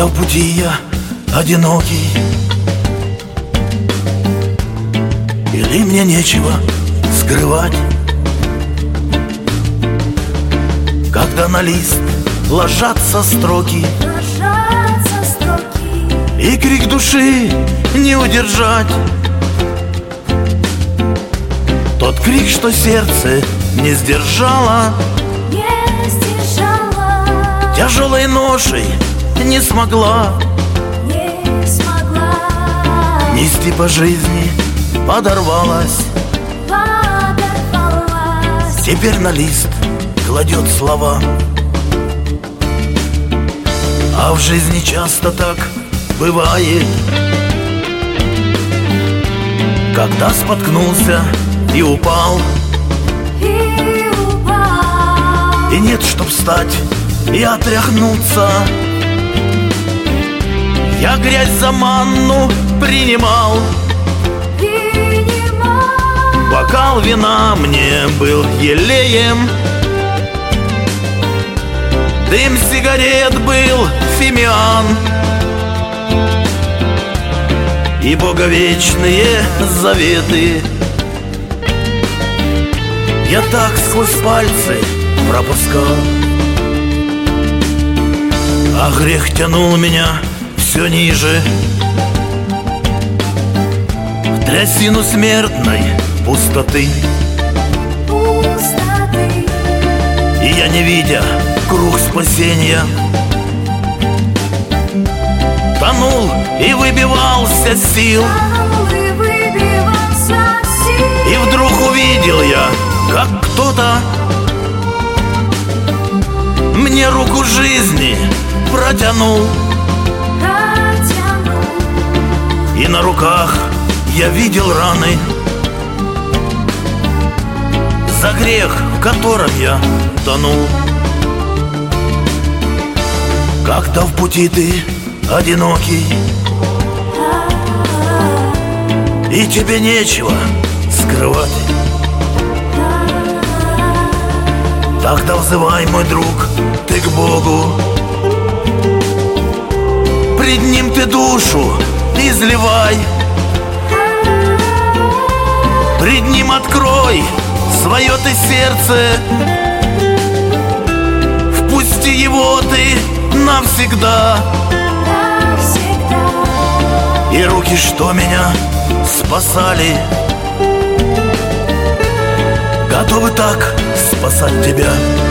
Когда в пути я одинокий, или мне нечего скрывать, когда на лист ложатся строки, и крик души не удержать. Тот крик, что сердце не сдержало, тяжелой ношей не смогла нести по жизни, подорвалась. Теперь на лист кладет слова. А в жизни часто так бывает, когда споткнулся и упал, и нет, чтоб встать и отряхнуться. Я грязь за манну принимал, бокал вина мне был елеем, дым сигарет был фимиан, и боговечные заветы я так сквозь пальцы пропускал. А грех тянул меня все ниже в трясину смертной пустоты. И я, не видя круг спасения, тонул и выбивался с сил. И вдруг увидел я, как кто-то мне руку жизни протянул. И на руках я видел раны за грех, в котором я тонул. Когда в пути ты одинокий, и тебе нечего скрывать, тогда взывай, мой друг, ты к Богу. Пред Ним ты душу изливай, пред Ним открой свое ты сердце, впусти Его ты навсегда. И руки, что меня спасали, готовы так спасать тебя.